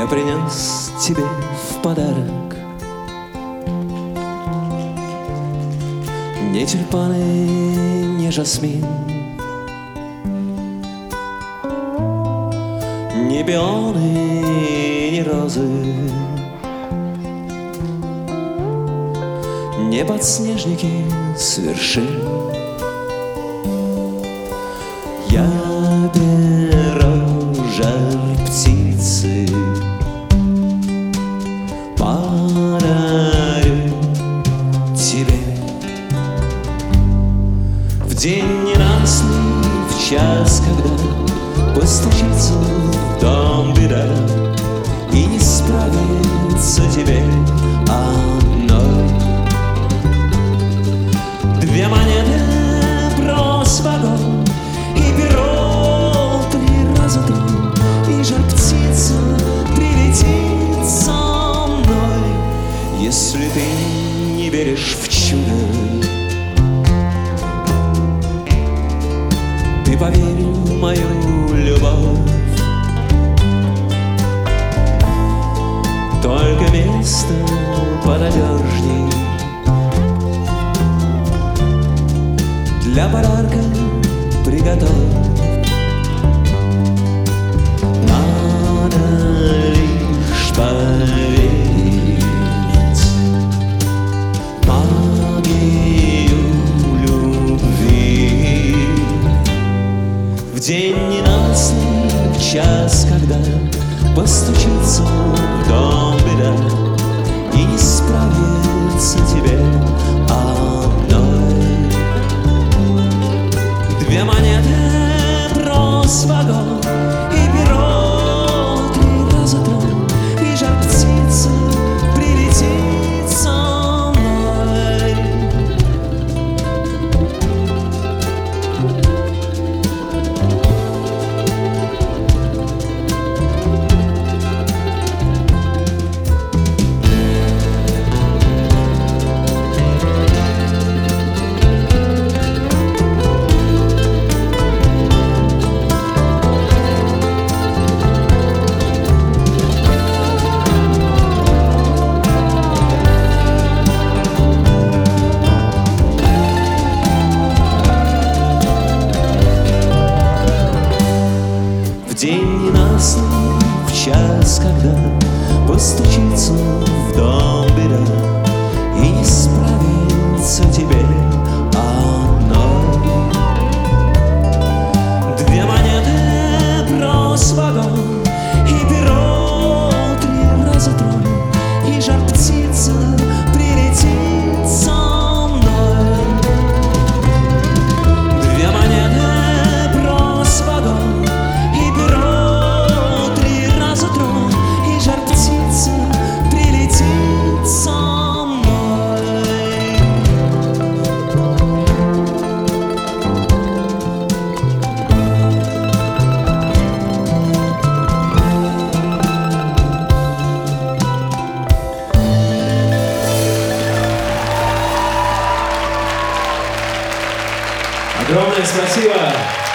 Я принес тебе в подарок не тюльпаны, не жасмин, не пионы, не розы, не подснежники с вершин. Я беру жар птицы, подарю тебе в день ненастный, в час, когда постучится в дом беда, и не справится тебе одной. Две монеты, брось в огонь, и перо 3 раза 3, и жар птица прилетит со мной. Если ты не веришь в чудо, ты поверь в мою любовь. Только место понадежней для подарка приготовь. Надо лишь поверить в магию любви. В день ненастный, в час, когда постучится в дом беда, и не справится тебе одной. Две монеты, брось в огонь, и перо 3 раза 3, и жар птица прилетит со мной. В день ненастный, в час, когда постучится в дом беда, и не справится тебе одной. Две монеты, брось в огонь, и перо 3 раза 3, и жар птица прилетит со мной. Две монеты, брось в огонь, и перо 3 раза 3, и жар птица прилетит со мной. Огромное спасибо!